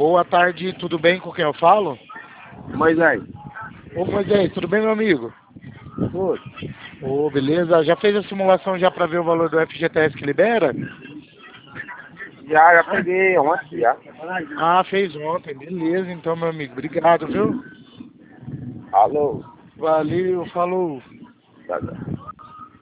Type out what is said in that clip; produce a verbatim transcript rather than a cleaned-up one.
Boa tarde, tudo bem com quem eu falo? Moisés. Ô Moisés, tudo bem, meu amigo? Tudo. Ô, beleza. Já fez a simulação já para ver o valor do F G T S que libera? Já, já peguei ontem, já. Ah, fez ontem. Beleza, então, meu amigo. Obrigado, viu? Alô. Valeu, falou. Tá, tá.